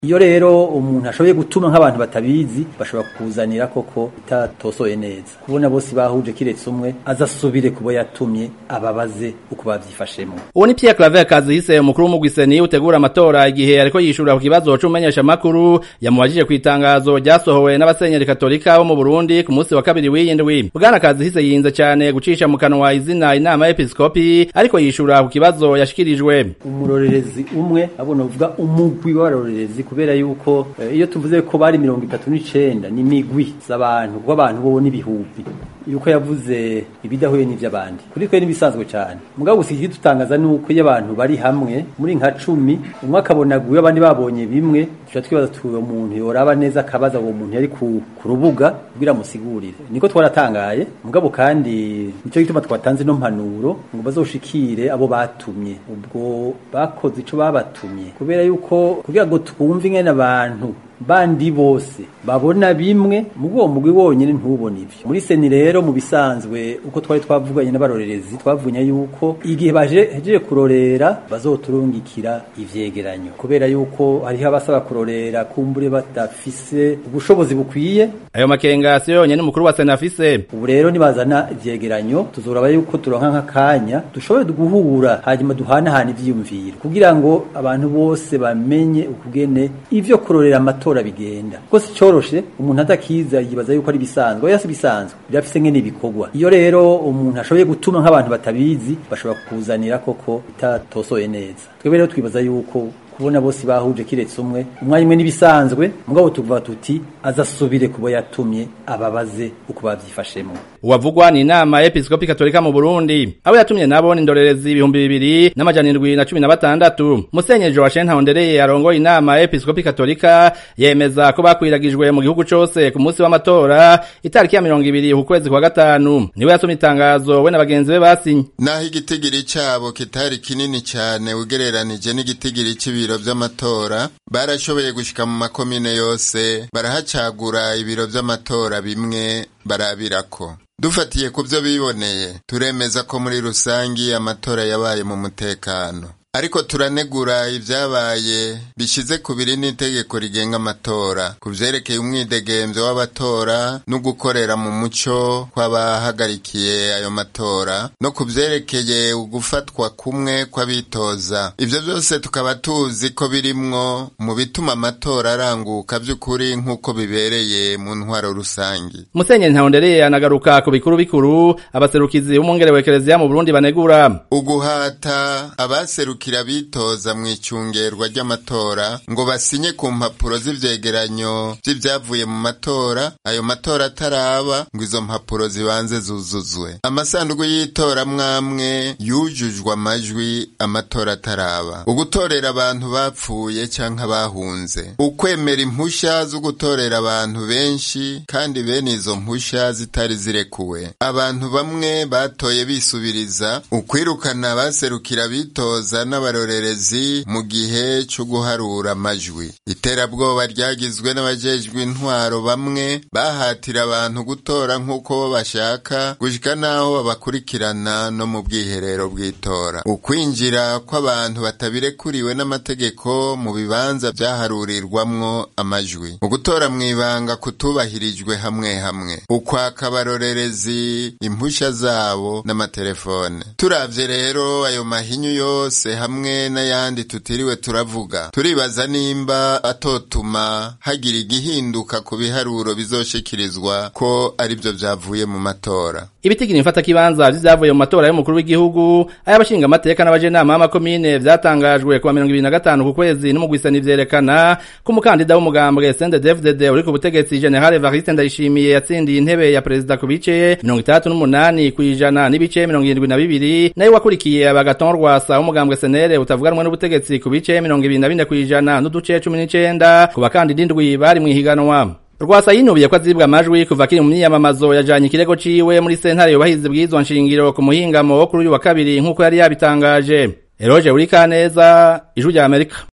Iyo rero umuntu ashoboye gutuma nk'abantu batabizi bashobora kukuzanira koko itatosoye neza kubona bose bahuje kiretse umwe azasubire kubo yatumye ababaze uko bavyifashemo. Uwo ni Pierre Claver Kazihise umukuru w'umugwiseni utegura amatora igihe ariko yishura ku kibazo c'umumenyesha makuru yamubajije kwitangazo ryasohowe n'abasenyeri katolika bo mu Burundi ku munsi wa kabiri w'iyindwi. Bwana Kazihise yinze cyane gucisha mu kanwa izina inama y'episkopi ariko yishura ku kibazo yashikirijwe. Umurorerezi umwe abona uvuga umugwi w'abarorerezi kubera yuko iyo tuvuze ko bari 39 ni migwi z'abantu bw'abantu bo n'ibihumbi yuko yavuze ibidahuye n'ivy'abandi kuri twe nibisanzwe cyane mugabo usiki dutangaza nuko iyo abantu bari hamwe muri nka 10 umwe akabona guye abandi babonye bimwe tuca twibaza tuyo muntu yoraba neza akabaza uwo muntu yari ku rubuga kugira musigurire niko twaratangaye mugabo kandi nico gituma twatanze no mpanuro ngo bazoshikire abo batumye ubwo bakoze ico babatumye kubera yuko kugira ngo twumve ingene abantu bandi bose babona bimwe mugo mugwi wonyene ntubona ivyo muri seni rero mu bisanzwe uko twari twavuganye n'abarorerezi twavunya yuko igihe baje kurorera bazoturungikira ivyegeranyo kubera yuko hariho abasaba kurorera kumbure batafise ubushobozi bukwiye. Ayo makenga siyo yonyene umukuru wa sena afise. Ubu rero nibazana ivyegeranyo tuzoraba yuko turonka nk'akanya dushoboye guhura hanyuma duhanahana ivyiyumviro kugira ngo abantu bose bamenye ukugene ivyo kurorera amatora bigenda kuko si coroshe umuntu atakiza yibaza yuko ari bisanzwe yasi bisanzwe birafise ngene bikorwa. Iyo rero umuntu ashoboye gutuma nk'abantu batabizi bashobora kukuzanira koko itatosoye neza twebwe rero twibaza yuko kubona bose bahuje kiretse umwe umwanya umwe nibisanzwe mugabo tuvuga tuti azasubire kubo yatumye ababaze uko bavyifashemo. Uwavugwa ni inama y'episkopi katolika mu Burundi abo yatumye nabo ni ndorerezi 2716. Musenyeri Joachim Ntahondereye arongoye inama y'episkopi katolika yemeza ko bakwiragijwe mu gihugu cose ku munsi w'amatora itariki ya 20 ku kwezi kwa gatanu niwe yatumye itangazo we na bagenzi be basinye. Naho igitigiri cabo kitari kinini cyane ugereranije n'igitigiri c'ibiro vy'amatora barashoboye gushika mu makomine yose barahacagura ibiro vy'amatora bimwe barabirako. Dufatiye ku byo biboneye turemeza ko muri rusangi amatora yabaye mu mutekano ariko turanegura ivyabaye bishize kubiri n'itegeko rigenga amatora kuvyerekeye umwidegemvyo w'abatora no gukorera mu muco kw'abahagarikiye ayo matora no kuvyerekeye ugufatwa kumwe kw'abitoza. Ivyo byose tukaba tuzi ko birimwo mu bituma amatora aranguka vy'ukuri nk'uko bibereye mu ntwaro rusangi. Musenyeri Ntahondereye anagaruka ku bikuru abaserukizi b'umwungere w'Ekereziya mu Burundi banegura uguhata abaserukizi bitoza mu icungerwa ry'amatora ngo basinye ku mpapuro z'ivyegeranyo vy'ivyavuye mu matora ayo matora ataraba ngo izo mpapuro zibanze zuzuzwe. Amasanduku y'itora mwamwe yujujwe amajwi amatora ataraba. Ugutorera abantu bapfuye canke bahunze. Ukwemera impusha zo gutorera abantu benshi kandi bene izo mpusha zitari zirekuwe. Abantu bamwe batoye bisubiriza ukwirukana abaserukira bitoza n'abarorerezi mu gihe cyo guharura amajwi. Iterabwoba ryagizwe n'abajejwe intwaro bamwe bahatira abantu gutora nk'uko bashaka gushika naho babakurikirana no mu bwiherero bw'itora. Ukwinjira kw'abantu batabirekuriwe n'amategeko mu bibanza vyaharurirwamwo amajwi. Ugutora mw'ibanga kutubahirijwe hamwe hamwe. Ukwaka abarorerezi impusha zabo n'amatelefone. Turavye rero ayo mahinyu yose hamwe n'ayandi tutiriwe turavuga turibaza nimba atotuma hagira igihinduka ku biharuro bizoshikirizwa ko ari byo vyavuye mu matora. Ibitigiri mfata kibanza vyavuye mu matora y'umukuru w'igihugu ayabashinga amateka n'abajenama b'amakomine vyatangajwe ku 25 ku kwezi n'umugwisani vyerekana ko umukandida w'umugambwe CNDD-FDD uri ku butegetsi General Evariste Ndayishimiye yatsindiye intebe ya perezida ku bice 68% n'ibice 72 nayo wakurikiye Agathon Rwasa w'umugambwe senere utavuganwa n'ubutegetsi ku bice 24% n'uduce 19 ku bakandida indwi bari mwihiganwa. Rwasa yinubiye ko azibwa amajwi kuva kiri mu myiyamamazo yajanye ikirego ciwe muri sentare yubahize bw'izwa nshingiro ku muhingamo wo kuri uyu wa kabiri nk'uko yari yabitangaje. Eroje Urikaneza, Ijwi rya Amerika.